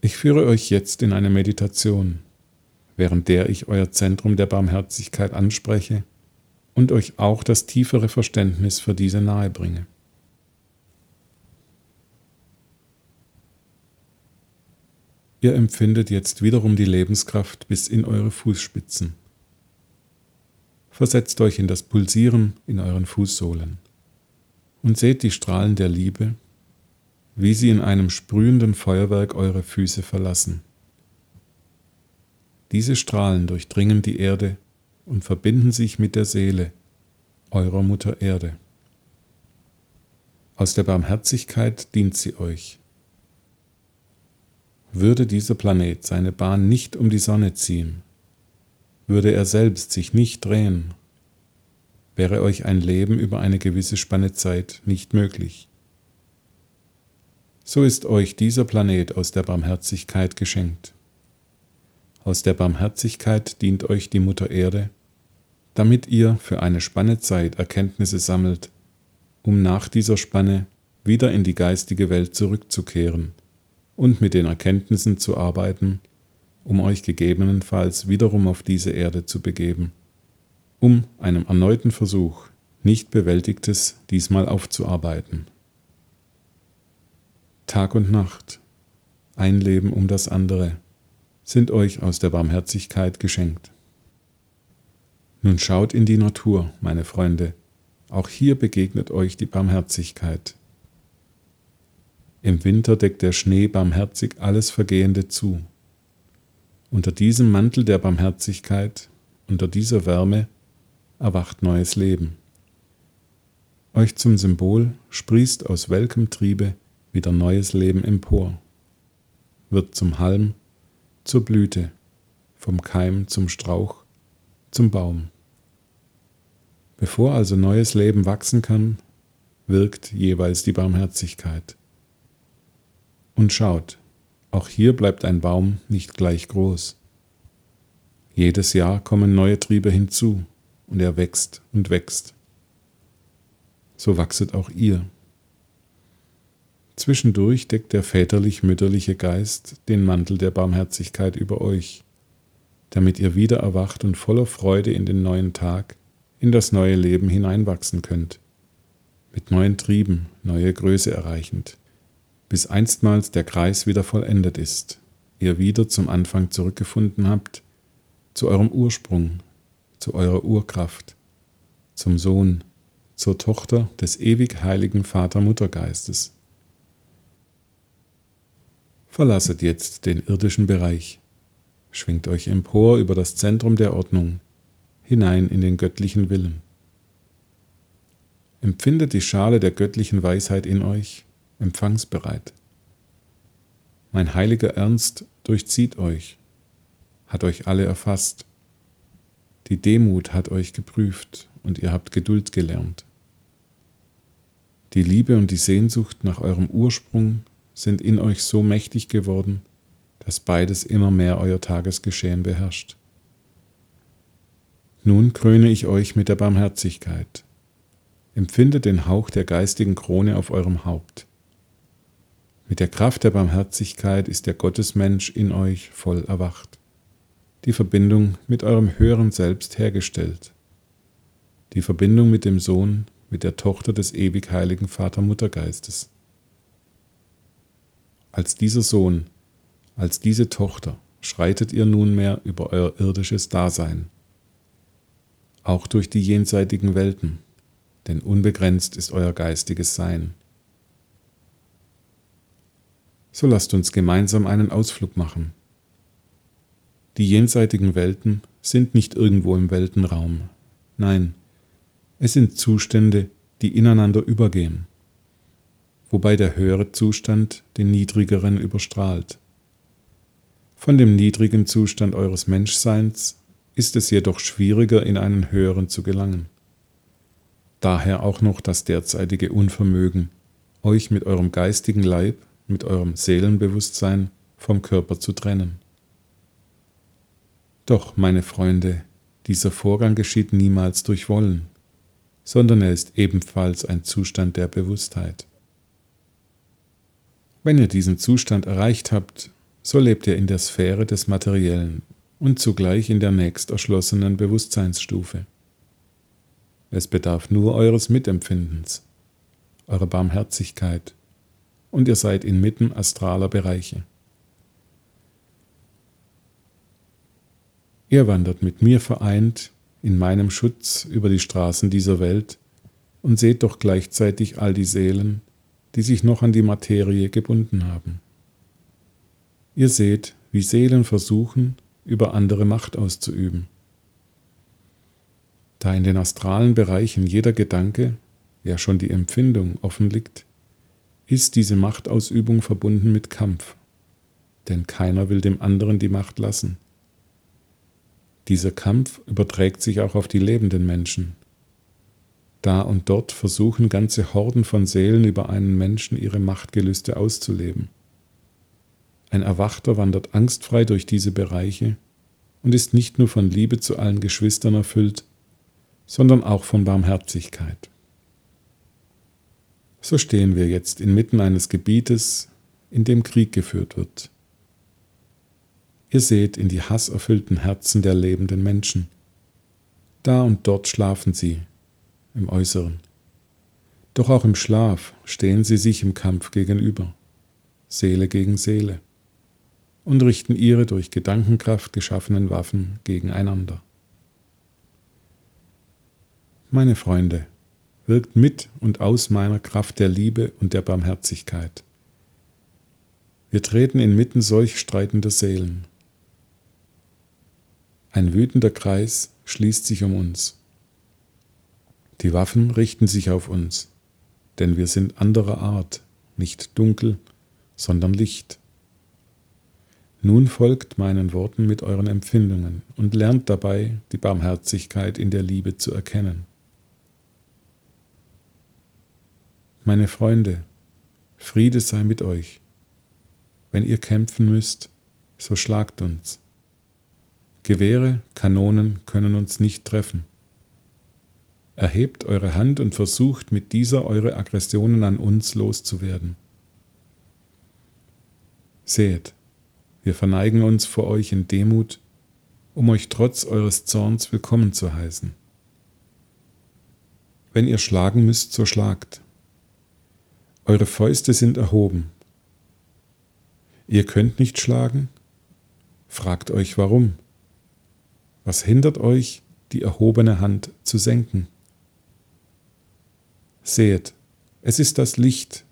Ich führe euch jetzt in eine Meditation, während der ich euer Zentrum der Barmherzigkeit anspreche und euch auch das tiefere Verständnis für diese nahebringe. Ihr empfindet jetzt wiederum die Lebenskraft bis in eure Fußspitzen. Versetzt euch in das Pulsieren in euren Fußsohlen und seht die Strahlen der Liebe, wie sie in einem sprühenden Feuerwerk eure Füße verlassen. Diese Strahlen durchdringen die Erde und verbinden sich mit der Seele, eurer Mutter Erde. Aus der Barmherzigkeit dient sie euch. Würde dieser Planet seine Bahn nicht um die Sonne ziehen, würde er selbst sich nicht drehen, wäre euch ein Leben über eine gewisse Spanne Zeit nicht möglich. So ist euch dieser Planet aus der Barmherzigkeit geschenkt. Aus der Barmherzigkeit dient euch die Mutter Erde, damit ihr für eine Spanne Zeit Erkenntnisse sammelt, um nach dieser Spanne wieder in die geistige Welt zurückzukehren und mit den Erkenntnissen zu arbeiten, um euch gegebenenfalls wiederum auf diese Erde zu begeben, um einem erneuten Versuch, nicht Bewältigtes diesmal aufzuarbeiten. Tag und Nacht, ein Leben um das andere, sind euch aus der Barmherzigkeit geschenkt. Nun schaut in die Natur, meine Freunde, auch hier begegnet euch die Barmherzigkeit. Im Winter deckt der Schnee barmherzig alles Vergehende zu. Unter diesem Mantel der Barmherzigkeit, unter dieser Wärme, erwacht neues Leben. Euch zum Symbol sprießt aus welkem Triebe wieder neues Leben empor, wird zum Halm, zur Blüte, vom Keim zum Strauch, zum Baum. Bevor also neues Leben wachsen kann, wirkt jeweils die Barmherzigkeit. Und schaut, auch hier bleibt ein Baum nicht gleich groß. Jedes Jahr kommen neue Triebe hinzu und er wächst und wächst. So wachset auch ihr. Zwischendurch deckt der väterlich-mütterliche Geist den Mantel der Barmherzigkeit über euch, damit ihr wieder erwacht und voller Freude in den neuen Tag, in das neue Leben hineinwachsen könnt, mit neuen Trieben, neue Größe erreichend, bis einstmals der Kreis wieder vollendet ist, ihr wieder zum Anfang zurückgefunden habt, zu eurem Ursprung, zu eurer Urkraft, zum Sohn, zur Tochter des ewig heiligen Vater-Mutter-Geistes. Verlasset jetzt den irdischen Bereich, schwingt euch empor über das Zentrum der Ordnung, hinein in den göttlichen Willen. Empfindet die Schale der göttlichen Weisheit in euch, empfangsbereit. Mein heiliger Ernst durchzieht euch, hat euch alle erfasst. Die Demut hat euch geprüft und ihr habt Geduld gelernt. Die Liebe und die Sehnsucht nach eurem Ursprung sind in euch so mächtig geworden, dass beides immer mehr euer Tagesgeschehen beherrscht. Nun kröne ich euch mit der Barmherzigkeit. Empfindet den Hauch der geistigen Krone auf eurem Haupt. Mit der Kraft der Barmherzigkeit ist der Gottesmensch in euch voll erwacht, die Verbindung mit eurem höheren Selbst hergestellt, die Verbindung mit dem Sohn, mit der Tochter des ewig heiligen Vater-Mutter-Geistes. Als dieser Sohn, als diese Tochter schreitet ihr nunmehr über euer irdisches Dasein, auch durch die jenseitigen Welten, denn unbegrenzt ist euer geistiges Sein. So lasst uns gemeinsam einen Ausflug machen. Die jenseitigen Welten sind nicht irgendwo im Weltenraum. Nein, es sind Zustände, die ineinander übergehen, wobei der höhere Zustand den niedrigeren überstrahlt. Von dem niedrigen Zustand eures Menschseins ist es jedoch schwieriger, in einen höheren zu gelangen. Daher auch noch das derzeitige Unvermögen, euch mit eurem geistigen Leib, mit eurem Seelenbewusstsein vom Körper zu trennen. Doch, meine Freunde, dieser Vorgang geschieht niemals durch Wollen, sondern er ist ebenfalls ein Zustand der Bewusstheit. Wenn ihr diesen Zustand erreicht habt, so lebt ihr in der Sphäre des Materiellen und zugleich in der nächst erschlossenen Bewusstseinsstufe. Es bedarf nur eures Mitempfindens, eurer Barmherzigkeit, und ihr seid inmitten astraler Bereiche. Ihr wandert mit mir vereint in meinem Schutz über die Straßen dieser Welt und seht doch gleichzeitig all die Seelen, die sich noch an die Materie gebunden haben. Ihr seht, wie Seelen versuchen, über andere Macht auszuüben. Da in den astralen Bereichen jeder Gedanke, ja schon die Empfindung, offen liegt, ist diese Machtausübung verbunden mit Kampf, denn keiner will dem anderen die Macht lassen. Dieser Kampf überträgt sich auch auf die lebenden Menschen. Da und dort versuchen ganze Horden von Seelen über einen Menschen ihre Machtgelüste auszuleben. Ein Erwachter wandert angstfrei durch diese Bereiche und ist nicht nur von Liebe zu allen Geschwistern erfüllt, sondern auch von Barmherzigkeit. So stehen wir jetzt inmitten eines Gebietes, in dem Krieg geführt wird. Ihr seht in die hasserfüllten Herzen der lebenden Menschen. Da und dort schlafen sie, im Äußeren. Doch auch im Schlaf stehen sie sich im Kampf gegenüber, Seele gegen Seele, und richten ihre durch Gedankenkraft geschaffenen Waffen gegeneinander. Meine Freunde, wirkt mit und aus meiner Kraft der Liebe und der Barmherzigkeit. Wir treten inmitten solch streitender Seelen. Ein wütender Kreis schließt sich um uns. Die Waffen richten sich auf uns, denn wir sind anderer Art, nicht dunkel, sondern Licht. Nun folgt meinen Worten mit euren Empfindungen und lernt dabei, die Barmherzigkeit in der Liebe zu erkennen. Meine Freunde, Friede sei mit euch. Wenn ihr kämpfen müsst, so schlagt uns. Gewehre, Kanonen können uns nicht treffen. Erhebt eure Hand und versucht mit dieser eure Aggressionen an uns loszuwerden. Seht, wir verneigen uns vor euch in Demut, um euch trotz eures Zorns willkommen zu heißen. Wenn ihr schlagen müsst, so schlagt. Eure Fäuste sind erhoben. Ihr könnt nicht schlagen? Fragt euch warum. Was hindert euch, die erhobene Hand zu senken? Seht, es ist das Licht,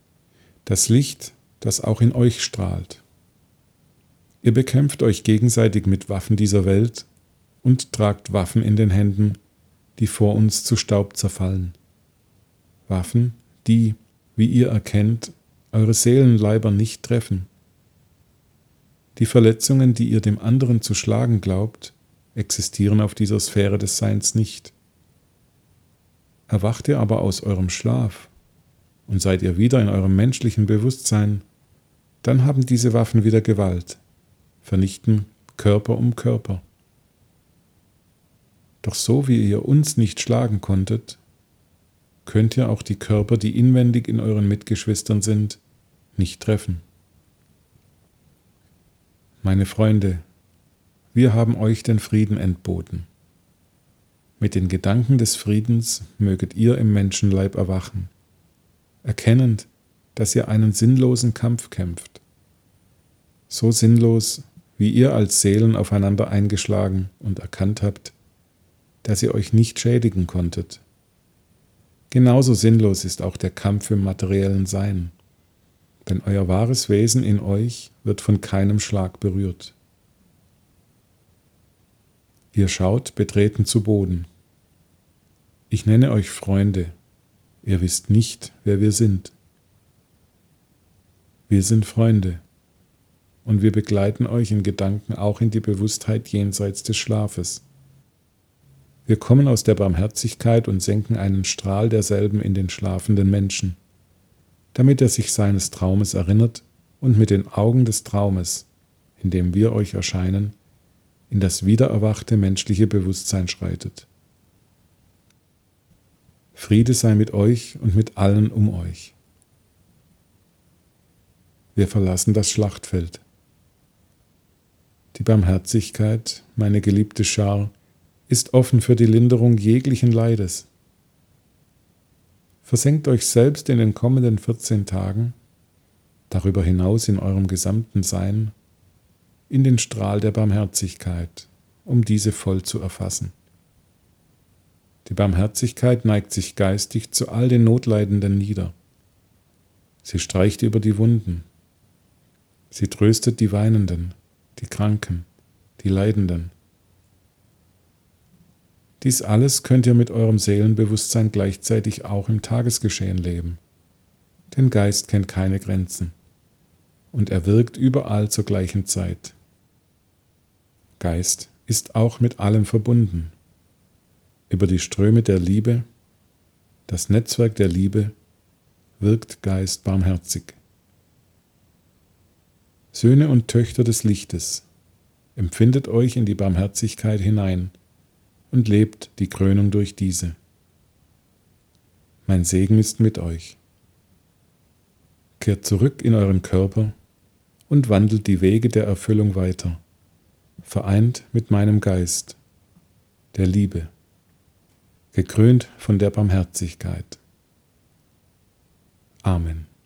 das auch in euch strahlt. Ihr bekämpft euch gegenseitig mit Waffen dieser Welt und tragt Waffen in den Händen, die vor uns zu Staub zerfallen. Waffen, die, wie ihr erkennt, eure Seelenleiber nicht treffen. Die Verletzungen, die ihr dem anderen zu schlagen glaubt, existieren auf dieser Sphäre des Seins nicht. Erwacht ihr aber aus eurem Schlaf und seid ihr wieder in eurem menschlichen Bewusstsein, dann haben diese Waffen wieder Gewalt, vernichten Körper um Körper. Doch so wie ihr uns nicht schlagen konntet, könnt ihr auch die Körper, die inwendig in euren Mitgeschwistern sind, nicht treffen. Meine Freunde, wir haben euch den Frieden entboten. Mit den Gedanken des Friedens möget ihr im Menschenleib erwachen, erkennend, dass ihr einen sinnlosen Kampf kämpft. So sinnlos, wie ihr als Seelen aufeinander eingeschlagen und erkannt habt, dass ihr euch nicht schädigen konntet. Genauso sinnlos ist auch der Kampf im materiellen Sein, denn euer wahres Wesen in euch wird von keinem Schlag berührt. Ihr schaut betreten zu Boden. Ich nenne euch Freunde, ihr wisst nicht, wer wir sind. Wir sind Freunde und wir begleiten euch in Gedanken auch in die Bewusstheit jenseits des Schlafes. Wir kommen aus der Barmherzigkeit und senken einen Strahl derselben in den schlafenden Menschen, damit er sich seines Traumes erinnert und mit den Augen des Traumes, in dem wir euch erscheinen, in das wiedererwachte menschliche Bewusstsein schreitet. Friede sei mit euch und mit allen um euch. Wir verlassen das Schlachtfeld. Die Barmherzigkeit, meine geliebte Schar, ist offen für die Linderung jeglichen Leides. Versenkt euch selbst in den kommenden 14 Tagen, darüber hinaus in eurem gesamten Sein, in den Strahl der Barmherzigkeit, um diese voll zu erfassen. Die Barmherzigkeit neigt sich geistig zu all den Notleidenden nieder. Sie streicht über die Wunden. Sie tröstet die Weinenden, die Kranken, die Leidenden. Dies alles könnt ihr mit eurem Seelenbewusstsein gleichzeitig auch im Tagesgeschehen leben. Denn Geist kennt keine Grenzen und er wirkt überall zur gleichen Zeit. Geist ist auch mit allem verbunden. Über die Ströme der Liebe, das Netzwerk der Liebe, wirkt Geist barmherzig. Söhne und Töchter des Lichtes, empfindet euch in die Barmherzigkeit hinein und lebt die Krönung durch diese. Mein Segen ist mit euch. Kehrt zurück in euren Körper und wandelt die Wege der Erfüllung weiter, vereint mit meinem Geist, der Liebe, gekrönt von der Barmherzigkeit. Amen.